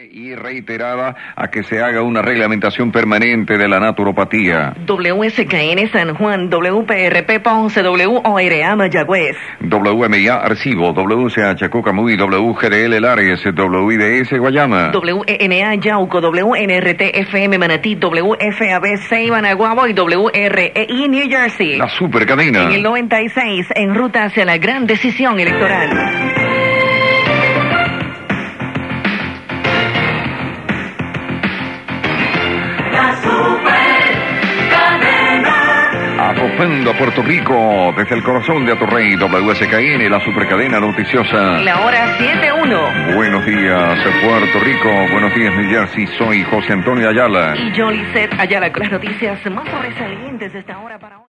Y reiterada a que se haga una reglamentación permanente de la naturopatía. WSKN San Juan, WPRP Ponce, WORA Mayagüez, WMIA Arcibo, WCH Cucamuy, WGDL Lares, WIDS Guayama, WENA Yauco, WNRT FM Manatí, WFAB Ceiba Naguabo y WREI New Jersey. la supercadena. En el 96, en ruta hacia la gran decisión electoral. Acopando a Puerto Rico desde el corazón de Atorrey, WSKN, la supercadena noticiosa. La hora 7:01. Buenos días, Puerto Rico. Buenos días, New Jersey. Soy José Antonio Ayala. Y yo, Lisette Ayala, con las noticias más sobresalientes de esta hora para hoy.